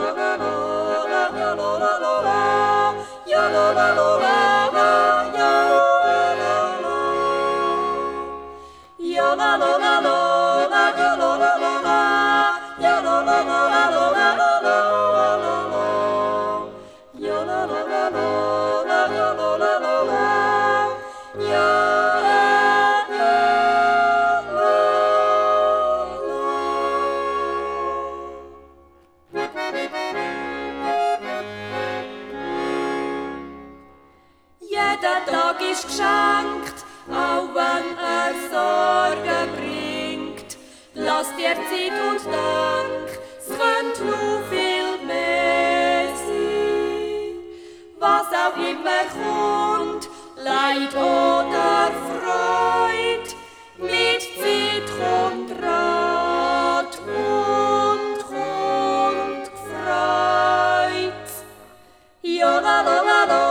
Jeder Tag ist geschenkt, auch wenn er Sorgen bringt. Lass dir Zeit und denk, es könnte noch viel mehr sein. Was auch immer kommt, Leid oder Freud, mit Zeit kommt Rat und kommt Gefreut. Ja, la, la, la, la.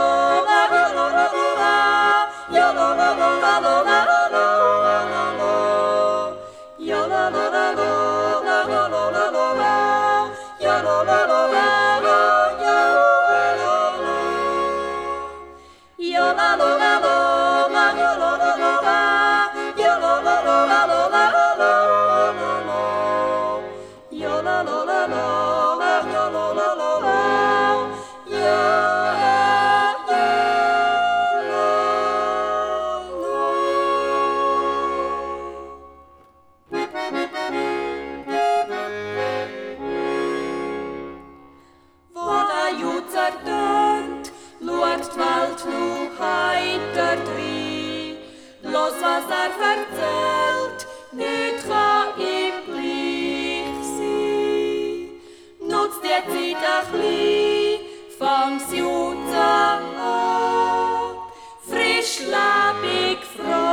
Schaut die Welt noch heiter drein, los was erzählt, nicht kann ihm gleich sein. Nutz die Zeit ein bisschen, fang sie an, frisch, lebendig, froh.